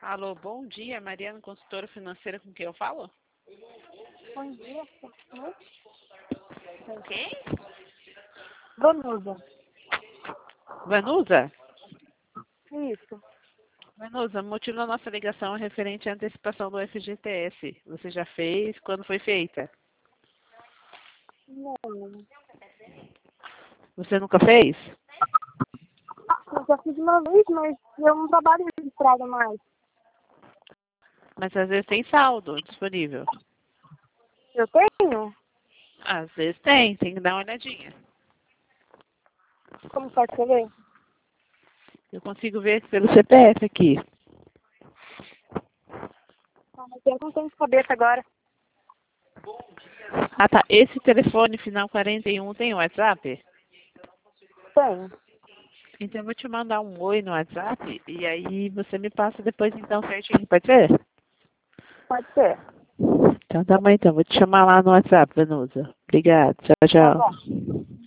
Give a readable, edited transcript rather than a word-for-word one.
Alô, bom dia, Mariana, consultora financeira, com quem eu falo? Bom dia. Com quem? Vanusa. Vanusa? Isso. Vanusa, o motivo da nossa ligação é referente à antecipação do FGTS. Você já fez? Quando foi feita? Não. Você nunca fez? Eu já fiz uma vez, mas eu não trabalho registrada mais. Mas às vezes tem saldo disponível. Eu tenho? Às vezes tem que dar uma olhadinha. Como pode saber? Eu consigo ver pelo CPF aqui. Mas eu não tenho de cabeça agora. Ah tá, esse telefone final 41 tem WhatsApp? Tenho. Então eu vou te mandar um oi no WhatsApp e aí você me passa depois então certinho, pode ser? Pode ser. Então tá bom então, vou te chamar lá no WhatsApp, Vanusa. Obrigada, tchau, Tá bom. tchau.